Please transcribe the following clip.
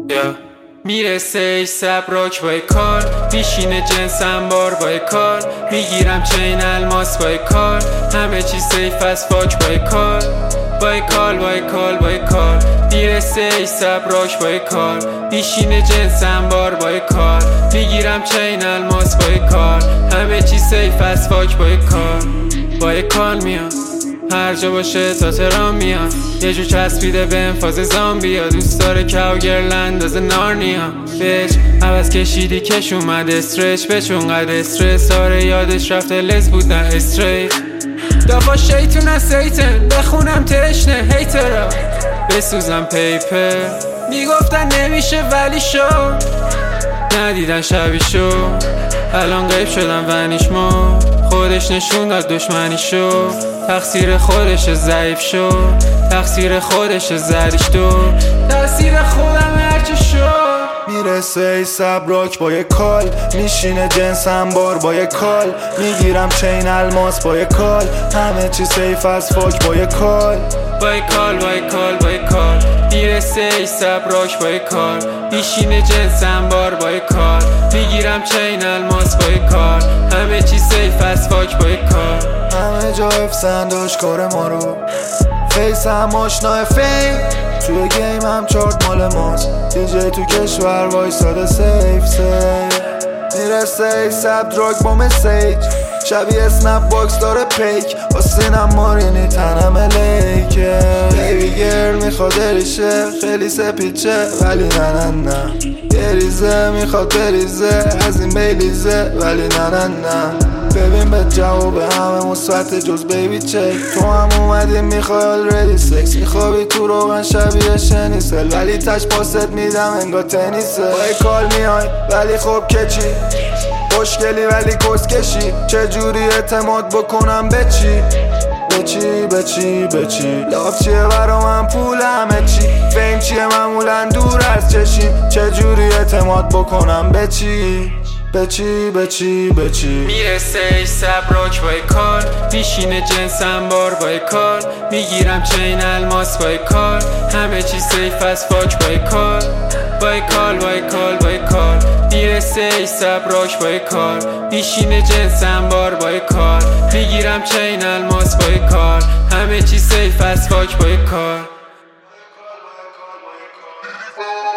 میرسه سبراک با کار، میشینه جنس انبار با کار، میگیرم چین الماس با کار، همه چی سیف از فاک با کار، با کال میرسه سبراک با کار، میشینه جنس انبار با کار، میگیرم چین الماس با کار، همه چی سیف از فاک با کار، با کال میاد هر جا باشه تا تهران میاد، یه جو چسبیده بهم فاز زامبیا، دوست داره کاوگرل اندازه نارنیا، بیچ عوض کشیدی کش اومد استرچ، بچ اونقدر استرس آره یادش رفته لز بود نه استریت، دافا شیطون از سیتن بخونم تشنه هیترا، بسوزم پیپر میگفتن نمیشه ولی شو، ندیدن شبی شو، الان غیب شدم ونیش ما، خودش نشون داد دشمنی شو، تقصیر خودش ضعیف شو، تقصیر خودش زدیش تو، تقصیر خودم هرچی شو. میرسه سبراک با یه کال، میشینه جنس انبار با یه کال، میگیرم چین الماس با یه کال، همه چی سیف از فاک با یه کال، با کال میرسه سبراک با کال، میشینه جنس انبار با کال، میگیرم چین الماس با کال، همه چی سیف از فاک با کال، همه جا افسنداش کار ما رو، فیس هم آشناه فیم، توی گیم هم چارت مال ماست، دیجی تو کشور وایساده سیف میرسه سب دراگ با مسیج، شبیه اسنپ باکس داره پیک، با سینم مارینی تنم لیکه، بیبی گرل میخواد ریشه خیلی سپیچه ولی نه یه ریزه میخواد بریزه از این بیلیزه ولی نه ببین به جواب همه مثبت جز بیبی چک، تو هم اومدی میخوای آلردی سکس، میخوابی تو روغن شبیه شنیسل ولی تش پاست میدم انگار تنیسه، با کال میای ولی خب که چی، خوشگلی ولی کسکشی، چجوری اعتماد بکنم به چی لاف چیه برا من پول همه چی، فیم چیه معمولا دور از چشیم، چجوری اعتماد بکنم به چی میرسه سبراک با کال، میشینه جنس انبار با کال، میگیرم چین الماس با کال، همه چی سیف از فاک با کال، با کال میرسه سبراک با کال، میشینه جنس انبار با کال، میگیرم چین الماس با کال، همه چی سیف از فاک با کال.